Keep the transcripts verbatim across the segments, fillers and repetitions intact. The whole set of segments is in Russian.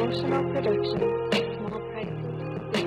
Intentional Productions. Small prices.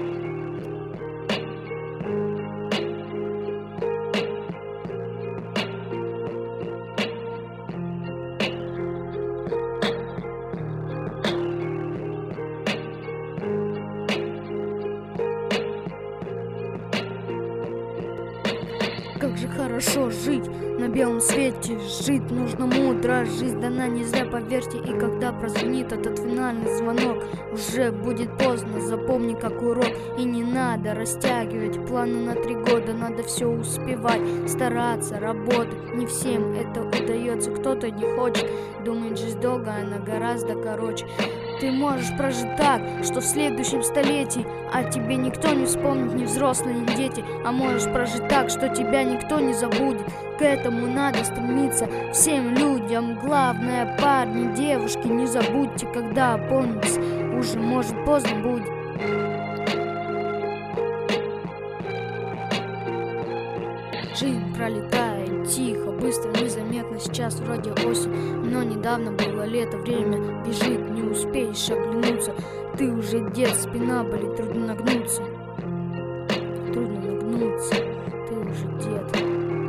Как же хорошо жить на белом свете. Жить нужно мудро, жизнь дана не зря, поверьте. И когда прозвенит этот финальный звонок, уже будет поздно, запомни как урок. И не надо растягивать планы на три года. Надо все успевать, стараться, работать. Не всем это удается, кто-то не хочет. Думает, жизнь долгая, она гораздо короче. Ты можешь прожить так, что в следующем столетии о тебе никто не вспомнит, ни взрослые, ни дети. А можешь прожить так, что тебя никто не забудет. К этому надо стремиться всем людям. Главное, парни, девушки, не забудьте, когда опомнитесь, уже может поздно будет. Жизнь пролетает тихо, быстро, незаметно. Сейчас вроде осень, но недавно было лето. Время бежит, не успеешь оглянуться. Ты уже дед, спина болит, трудно нагнуться. Трудно нагнуться, ты уже дед.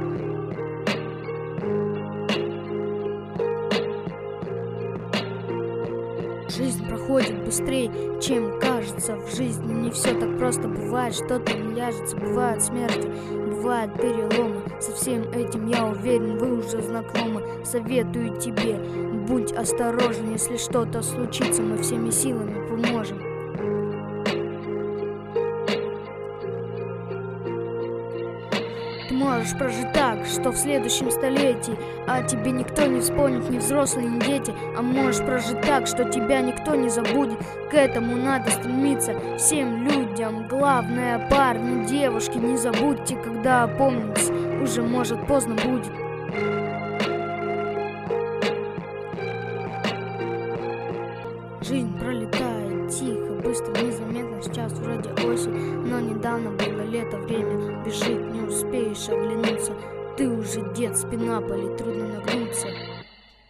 Жизнь проходит быстрее, чем кажется. В жизни не все так просто бывает, что-то не ляжется. Бывают смерти, бывают переломы. Со всем этим, я уверен, вы уже знакомы. Советую тебе, будь осторожен. Если что-то случится, мы всеми силами поможем. Ты можешь прожить так, что в следующем столетии о тебе никто не вспомнит, ни взрослые, ни дети. А можешь прожить так, что тебя никто не забудет. К этому надо стремиться всем людям. Главное, парни, девушки, не забудьте, когда опомнитесь, уже может поздно будет. Жизнь пролетает тихо, быстро, незаметно. Сейчас вроде осень, но недавно было лето. Время бежит, не успеешь оглянуться. Ты уже дед, спина болит, трудно нагнуться.